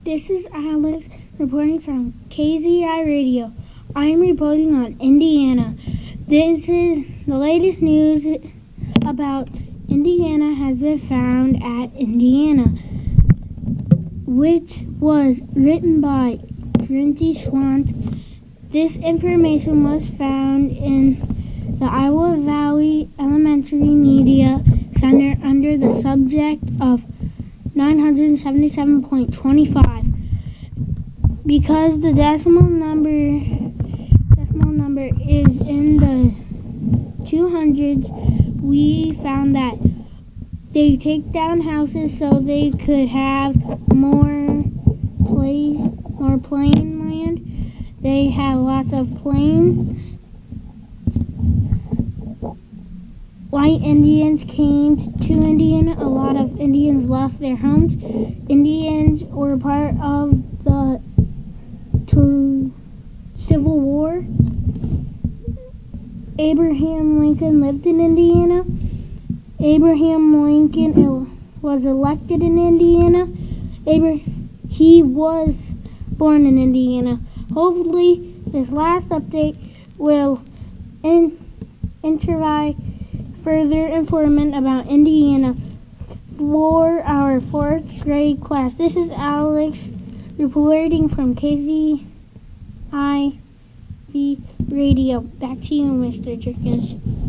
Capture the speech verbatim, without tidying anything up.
This is Alex reporting from K Z I Radio. I am reporting on Indiana. This is the latest news about Indiana has been found at Indiana, which was written by Trinity Schwant. This information was found in the Iowa Valley Elementary Media Center under the subject of nine seventy-seven point two five. Because the decimal number decimal number is in the two hundreds, we found that they take down houses so they could have more play more plain land. They have lots of plain. White Indians came to Indiana. A lot of Indians lost their homes. Indians were part of the Civil War. Abraham Lincoln lived in Indiana. Abraham Lincoln was elected in Indiana. Abra- he was born in Indiana. Hopefully, this last update will in- provide further information about Indiana for our fourth grade class. This is Alex reporting from K Z I V Radio. Back to you, Mister Jerkins.